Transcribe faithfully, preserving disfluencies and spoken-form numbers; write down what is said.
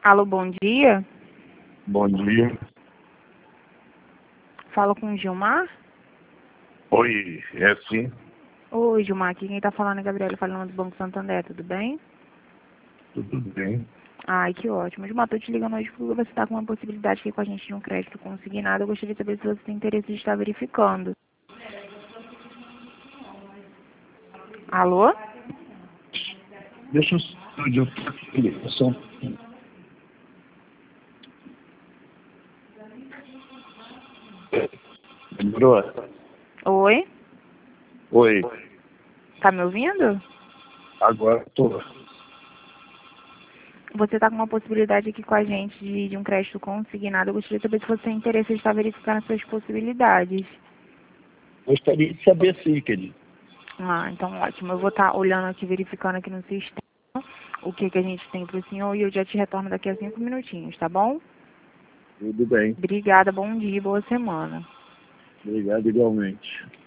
Alô, bom dia. Bom dia. Falo com o Gilmar? Oi, é sim? Oi, Gilmar, aqui quem tá falando é Gabriela, falando do Banco Santander, tudo bem? Tudo bem? Ai, que ótimo. Gilmar, tô te ligando hoje porque você tá com uma possibilidade aqui com a gente de um crédito consignado. Eu gostaria de saber se você tem interesse de estar verificando. Alô? Deixa eu onde eu tô aqui. Só... Melhorou? Oi? Oi, Tá me ouvindo? agora tô. Você tá com uma possibilidade aqui com a gente de, de um crédito consignado. Eu gostaria de saber se você tem interesse de estar verificando essas possibilidades. Gostaria de saber sim, querido. Ah, então ótimo. Eu vou estar olhando aqui, verificando aqui no sistema o que, que a gente tem para o senhor e eu já te retorno daqui a cinco minutinhos, tá bom? Tudo bem. Obrigada, bom dia e boa semana. Obrigado igualmente.